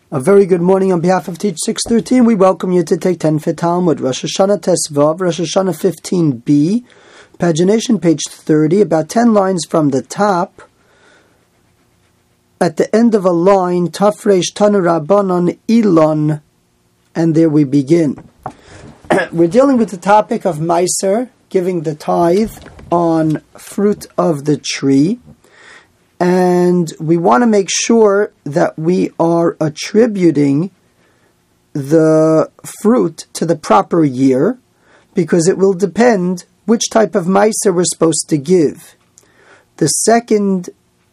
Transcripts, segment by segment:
A very good morning on behalf of Teach 613. We welcome you to take 10 for Talmud, Rosh Hashanah Tesvav, Rosh Hashanah 15b, pagination page 30, about 10 lines from the top. At the end of a line, Tafresh Tanu Rabbanon Ilon, and there we begin. We're dealing with the topic of Meiser, giving the tithe on fruit of the tree. And we want to make sure that we are attributing the fruit to the proper year, because it will depend which type of meiser we're supposed to give. The second,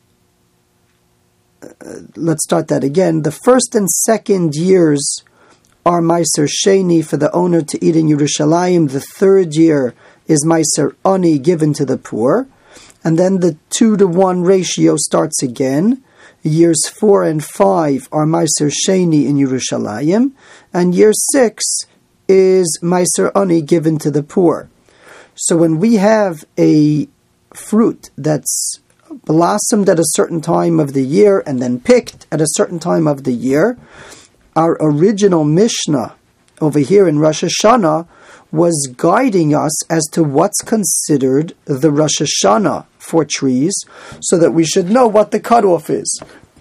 let's start that again. The first and second years are meiser sheni for the owner to eat in Yerushalayim. The third year is meiser ani given to the poor. And then the 2-to-1 ratio starts again. Years 4 and 5 are Meiser Sheni in Yerushalayim. And year 6 is Meiser Ani given to the poor. So when we have a fruit that's blossomed at a certain time of the year and then picked at a certain time of the year, our original Mishnah over here in Rosh Hashanah was guiding us as to what's considered the Rosh Hashanah for trees, so that we should know what the cutoff is.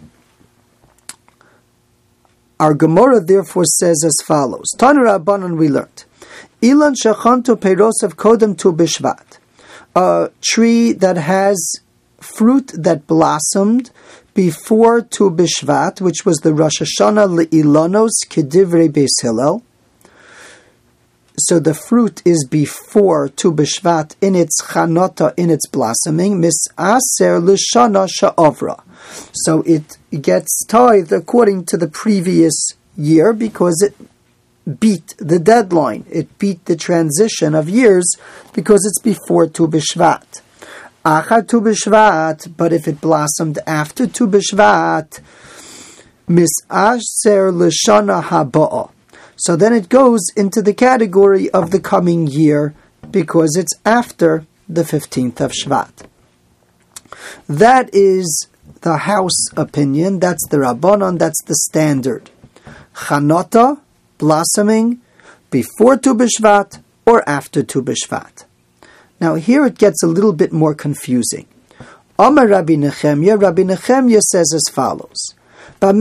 Our Gemara therefore says as follows. Tanu Rabbanan, we learned, Ilan shachanto peirosav kodem tu b'shvat, a tree that has fruit that blossomed before Tu B'Shvat, which was the Rosh Hashanah le'ilanos kedivrei Beis Hillel. So the fruit is before Tu B'Shvat in its chanota, in its blossoming, misaser l'shana sha'avra. So it gets tithed according to the previous year because it beat the deadline. It beat the transition of years because it's before Tu B'Shvat. Achar Tu B'Shvat, but if it blossomed after Tu B'Shvat, misaser l'shana haba'ah. So then it goes into the category of the coming year because it's after the 15th of Shvat. That is the house opinion. That's the Rabbanon. That's the standard. Chanota, blossoming, before Tu B'Shvat or after Tu B'Shvat. Now here it gets a little bit more confusing. Amar Rabbi Nechemya says as follows. When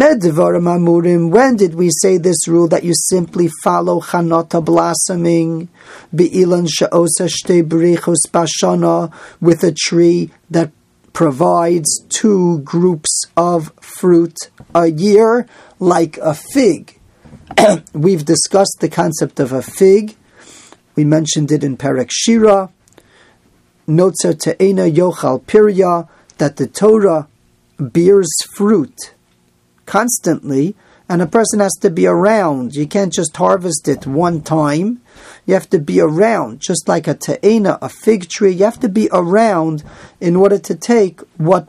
did we say this rule that you simply follow chanota blossoming, be'ilan she'osa shtei berichos bashana, with a tree that provides 2 groups of fruit a year, like a fig? We've discussed the concept of a fig. We mentioned it in Perek Shira. Notzer te'ena yochal pirya, that the Torah bears fruit constantly, and a person has to be around. You can't just harvest it one time. You have to be around, just like a te'ena, a fig tree. You have to be around in order to take what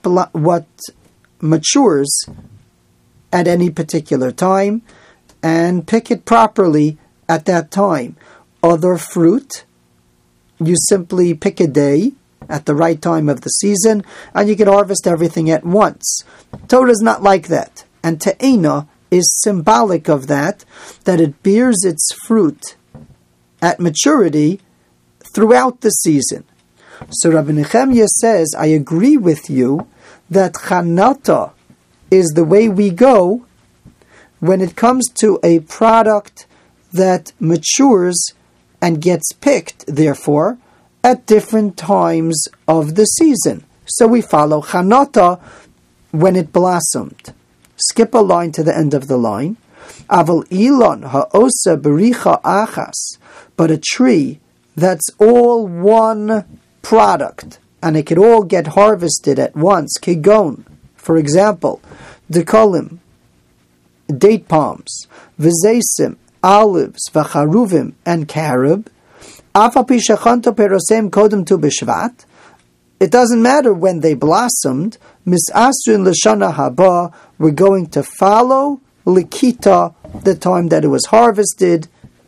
matures at any particular time and pick it properly at that time. Other fruit, you simply pick a day at the right time of the season, and you can harvest everything at once. Torah is not like that. And te'ena is symbolic of that it bears its fruit at maturity throughout the season. So Rabbi Nechemya says, I agree with you that chanata is the way we go when it comes to a product that matures and gets picked, therefore, at different times of the season. So we follow chanata when it blossomed. Skip a line to the end of the line. Aval ilon ha'osa bericha achas, but a tree that's all one product and it could all get harvested at once. Kigon, for example, dekolim, date palms, v'zeisim, olives, v'charuvim, and carob. Afapi shachanto perosem kodem tu b'shvat. It doesn't matter when they blossomed. Misasrin l'shana haba, we're going to follow likita, the time that it was harvested.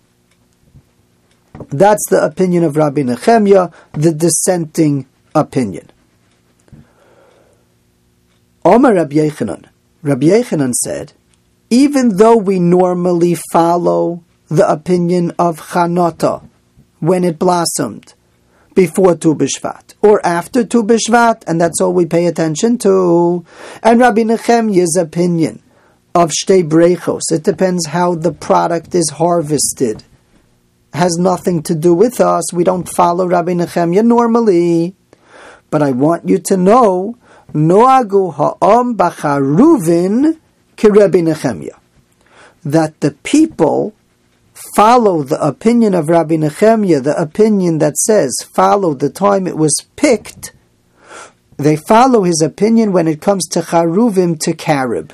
That's the opinion of Rabbi Nechemya, the dissenting opinion. Omar Rabbi Yechanan. Rabbi Yechanan said, even though we normally follow the opinion of Chanata when it blossomed before Tu B'Shvat or after Tu B'Shvat, and that's all we pay attention to, and Rabbi Nechemya's opinion of Shtei Brechos, it depends how the product is harvested, has nothing to do with us. We don't follow Rabbi Nechemya normally. But I want you to know, Noagu ha'am b'charuvin ki Rabbi Nechemya, that the people follow the opinion of Rabbi Nechemya, the opinion that says follow the time it was picked. They follow his opinion when it comes to charuvim to carib.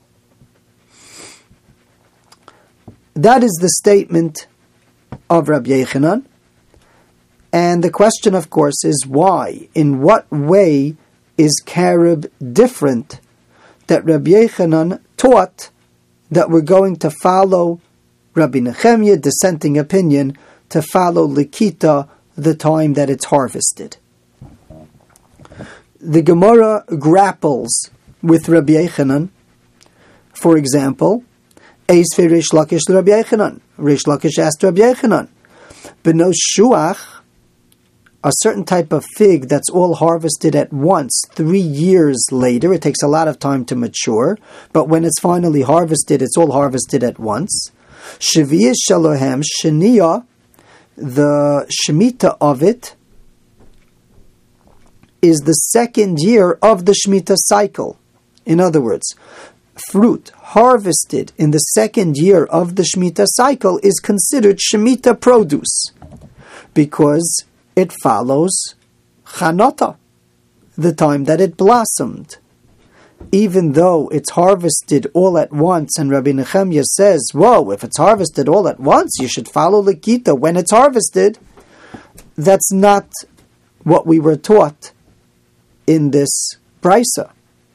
That is the statement of Rabbi Yechanan. And the question, of course, is why? In what way is carib different that Rabbi Yechanan taught that we're going to follow Rabbi Nechemya, dissenting opinion, to follow Likita, the time that it's harvested? The Gemara grapples with Rabbi Yechanan. For example, Eis fe Reish Lakish Rabbi Yechanan. Reish Lakish asked Rabbi Yechanan, B'no shuach, a certain type of fig that's all harvested at once, 3 years later. It takes a lot of time to mature, but when it's finally harvested, it's all harvested at once. Sheviyah Shalohem Shaniya, the Shemitah of it is the second year of the Shemitah cycle. In other words, fruit harvested in the second year of the Shemitah cycle is considered Shemitah produce because it follows Chanata, the time that it blossomed. Even though it's harvested all at once, and Rabbi Nechemya says, whoa, if it's harvested all at once, you should follow Likita when it's harvested. That's not what we were taught in this Brisa.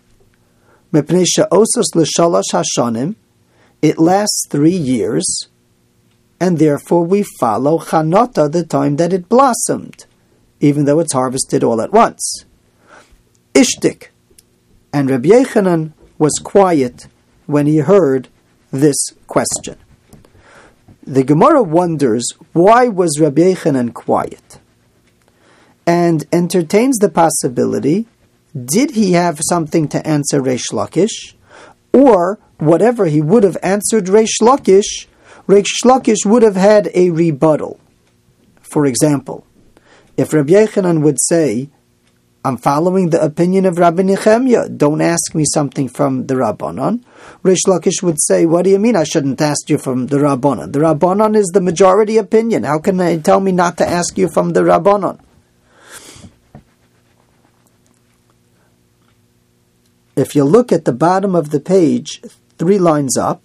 It lasts 3 years, and therefore we follow Chanata, the time that it blossomed, even though it's harvested all at once. Ishtik. And Rabbi Yechanan was quiet when he heard this question. The Gemara wonders, why was Rabbi Yechanan quiet? And entertains the possibility, did he have something to answer Reish Lakish? Or, whatever he would have answered Reish Lakish would have had a rebuttal. For example, if Rabbi Yechanan would say, I'm following the opinion of Rabbi Nechemya, don't ask me something from the Rabbanon, Reish Lakish would say, what do you mean I shouldn't ask you from the Rabbanon? The Rabbanon is the majority opinion. How can they tell me not to ask you from the Rabbanon? If you look at the bottom of the page, 3 lines up,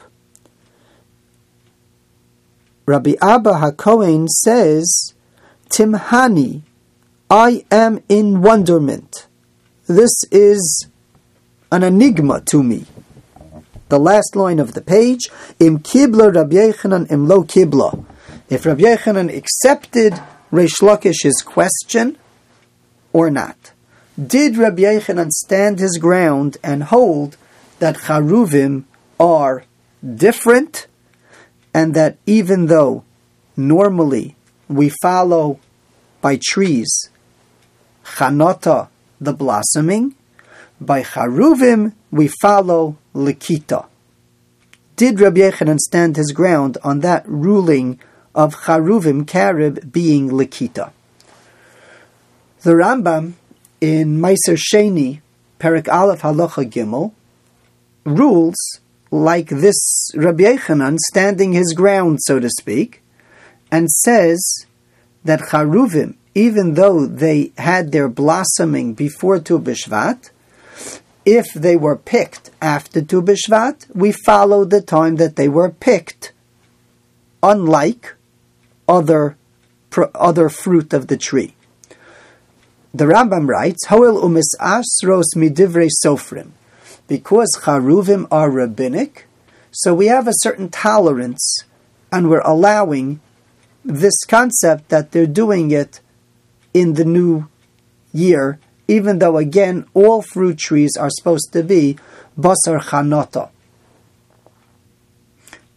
Rabbi Abba HaKohen says, Timhani, I am in wonderment. This is an enigma to me. The last line of the page, Im Kibla Rabbi Yechanan Im Lo Kibla. If Rabbi Yechanan accepted Reish Lakish's question or not. Did Rabbi Yechanan stand his ground and hold that Charuvim are different, and that even though normally we follow by trees Chanata, the blossoming, by Charuvim we follow Likita? Did Rabbi Yechanan stand his ground on that ruling of Charuvim Karib being Likita? The Rambam in Meiser Sheni, Perek Aleph Halacha Gimel, rules like this Rabbi Yechanan standing his ground, so to speak, and says that Charuvim, even though they had their blossoming before Tu B'Shvat, if they were picked after Tu B'Shvat, we follow the time that they were picked, unlike other fruit of the tree. The Rambam writes, Hoel umis asros midivrei sofrim. Because Charuvim are rabbinic, so we have a certain tolerance, and we're allowing this concept that they're doing it in the new year, even though, again, all fruit trees are supposed to be basar chanata.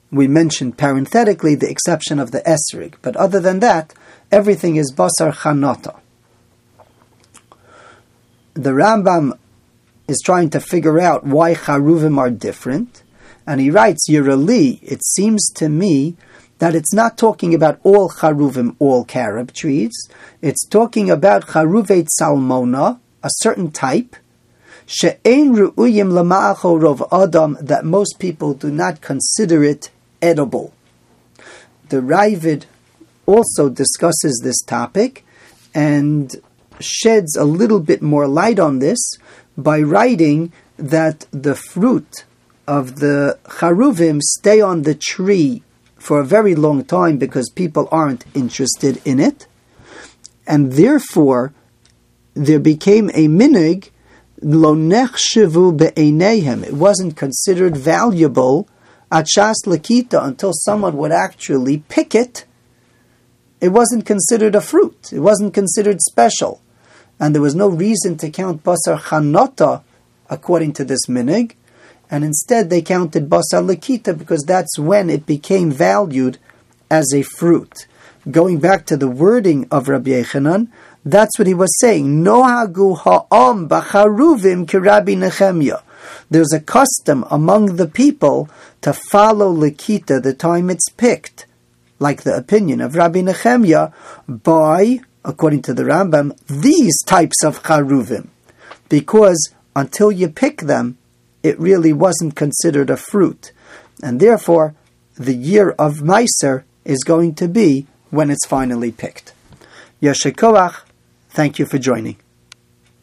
We mentioned parenthetically the exception of the esrig, but other than that, everything is basar chanata. The Rambam is trying to figure out why charuvim are different, and he writes, Yerali, it seems to me that it's not talking about all charuvim, all carob trees. It's talking about charuvei salmona, a certain type, she'ein ru'uyim lama'acho rov adam, that most people do not consider it edible. The Ravid also discusses this topic and sheds a little bit more light on this by writing that the fruit of the charuvim stay on the tree for a very long time because people aren't interested in it, and therefore there became a minig lo nechshevu be'eineihem. It wasn't considered valuable at shas lakita until someone would actually pick it. It wasn't considered a fruit. It wasn't considered special. And there was no reason to count basar chanata according to this minig, and instead they counted basar lakita because that's when it became valued as a fruit. Going back to the wording of Rabbi Yechanan, that's what he was saying. Nohagu ha'am b'charuvim ki Rabbi Nechemya. There's a custom among the people to follow lakita the time it's picked, like the opinion of Rabbi Nechemya, by, according to the Rambam, these types of charuvim, because until you pick them, it really wasn't considered a fruit, and therefore the year of Meiser is going to be when it's finally picked. Yasher koach, thank you for joining.